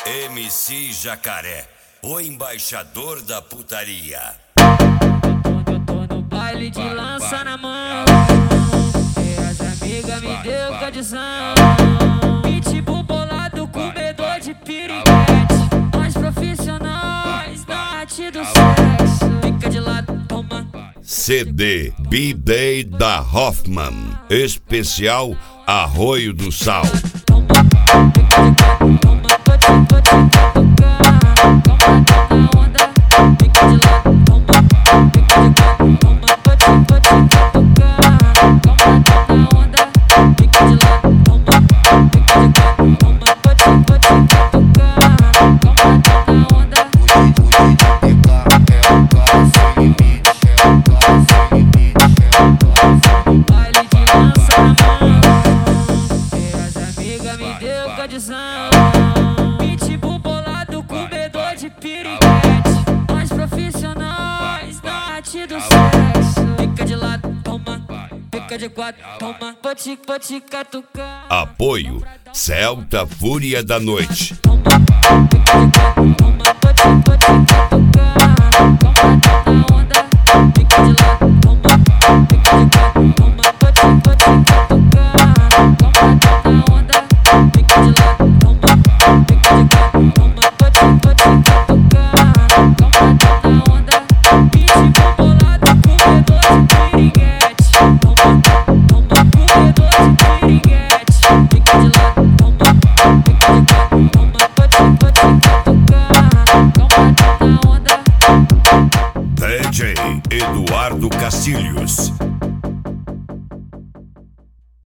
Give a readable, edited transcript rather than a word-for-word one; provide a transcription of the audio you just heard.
MC Jacaré, o embaixador da putaria. Eu tô no baile de lança na mão, e as amigas me deu condição. Pitbull bolado, comedor de piriguete. Nós profissionais da arte do sexo. Fica de lado, toma. CD B-Day da Hoffman, especial Arroio do Sal. Pitbull bolado, comedor de piriguete. Nós profissionais da arte do sexo. Fica de lado, toma. Fica de quatro, toma. Vou te catucar. Apoio Celta Fúria da Noite. Toma. Fica de quatro, toma. Vou te catucar. Toma na onda. Fica de lado, toma. Fica de quatro, toma. Vou te catucar. Toma na onda. Fica de lado, toma. Fica de quatro, toma. Vou te catucar. Toma na onda. Pitbull bolado, comedor de piriguete. Toma, comedor de piriguete. Fica de lado, toma. Fica de quatro, toma. Vou te catucar. Toma na onda. DJ Eduardo Castilhos.